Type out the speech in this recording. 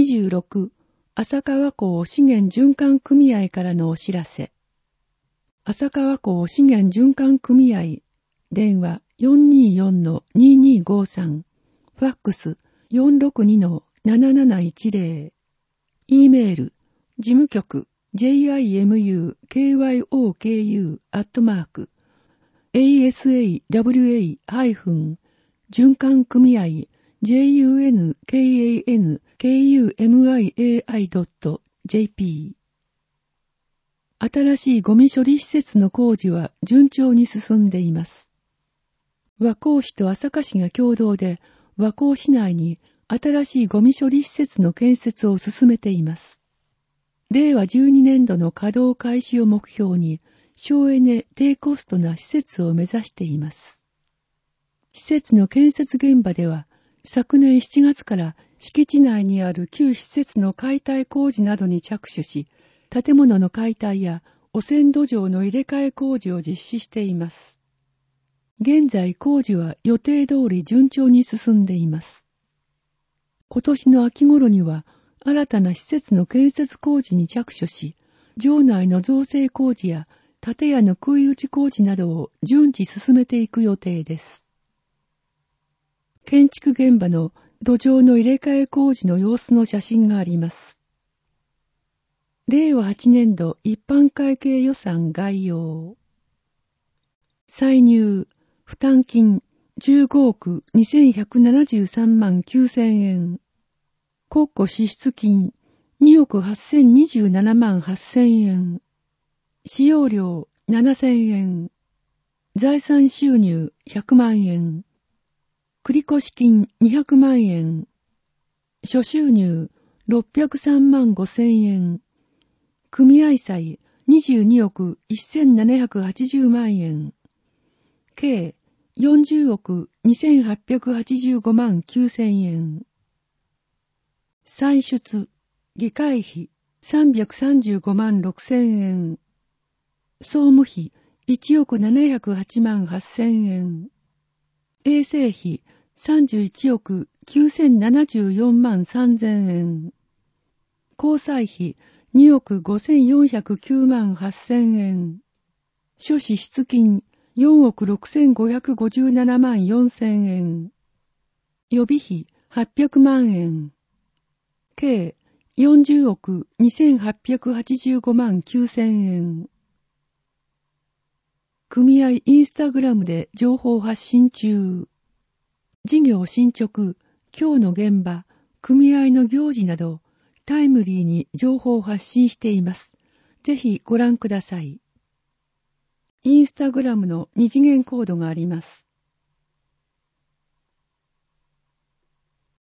26、浅川港資源循環組合からのお知らせ。浅川港資源循環組合、電話 424-2253、ファックス 462-7710、E メール、事務局、jimukuku@asawa- 循環組合 junkankumai.jp。 新しいゴミ処理施設の工事は順調に進んでいます。和光市と朝霞市が共同で和光市内に新しいゴミ処理施設の建設を進めています。令和12年度の稼働開始を目標に省エネ低コストな施設を目指しています。施設の建設現場では昨年7月から敷地内にある旧施設の解体工事などに着手し、建物の解体や汚染土壌の入れ替え工事を実施しています。現在工事は予定通り順調に進んでいます。今年の秋頃には新たな施設の建設工事に着手し、場内の造成工事や建屋の杭打ち工事などを順次進めていく予定です。建築現場の土壌の入れ替え工事の様子の写真があります。令和8年度一般会計予算概要。歳入、負担金15億2173万9000円。国庫支出金2億8027万8000円。使用料7000円。財産収入100万円。繰越金200万円。諸収入603万5000円。組合債22億1780万円。計40億2885万9000円。歳出、議会費335万6000円。総務費1億708万8000円。衛生費31億9074万3000円。交際費2億5409万8000円。諸支出金4億6557万4000円。予備費800万円。計40億2885万9000円。組合インスタグラムで情報発信中。事業進捗、今日の現場、組合の行事など、タイムリーに情報を発信しています。ぜひご覧ください。インスタグラムの二次元コードがあります。